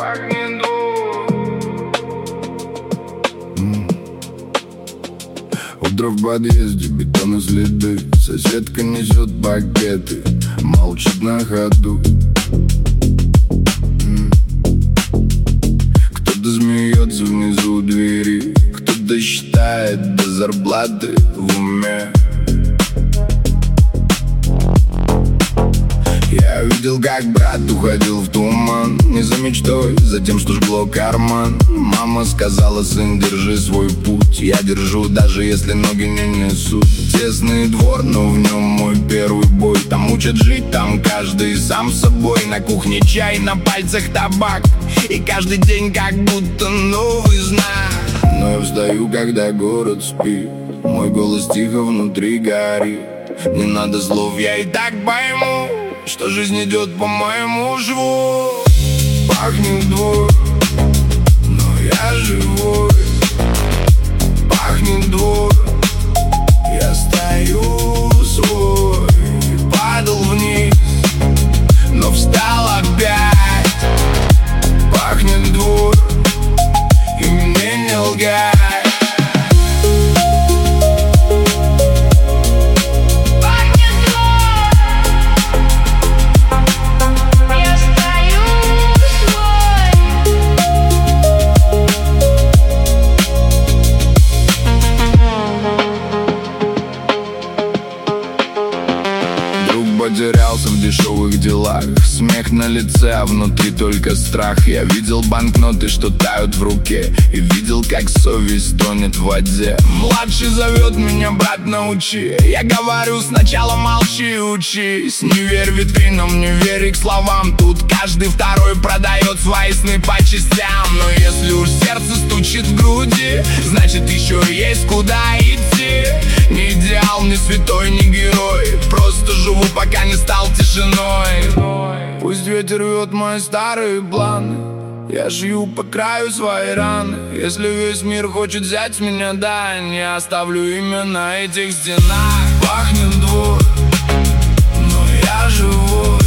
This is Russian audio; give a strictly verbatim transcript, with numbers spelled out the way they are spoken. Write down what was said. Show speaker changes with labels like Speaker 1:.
Speaker 1: Пахнет двор.
Speaker 2: Утро в подъезде, бетонные следы. Соседка несет пакеты, молчит на ходу. Кто-то смеется внизу у двери, кто-то считает до зарплаты в уме. Я видел, как брат уходил в туман, не за мечтой, за тем, что жгло карман. Мама сказала: сын, держи свой путь. Я держу, даже если ноги не несут. Тесный двор, но в нем мой первый бой. Там учат жить, там каждый сам собой. На кухне чай, на пальцах табак, и каждый день как будто новый знак. Но я встаю, когда город спит, мой голос тихо внутри горит. Не надо слов, я и так пойму, что жизнь идет по моему жву. Пахнет двор, но я живой. Пахнет двор, я стою свой. Падал вниз, но встал опять. Пахнет двор, и мне не лгать. Потерялся в дешевых делах, смех на лице, а внутри только страх. Я видел банкноты, что тают в руке, и видел, как совесть тонет в воде. Младший зовет меня: брат, научи. Я говорю: сначала молчи, учись. Не верь витринам, не верь их словам. Тут каждый второй продает свои сны по частям. Но если уж сердце стучит в груди, значит еще есть куда идти. Не идеал, не святой, не герой, просто живу, пока не стал тишиной. Пусть ветер рвет мои старые планы, я жью по краю своей раны. Если весь мир хочет взять меня, да, не оставлю имя на этих стенах. Пахнет двор, но я живой.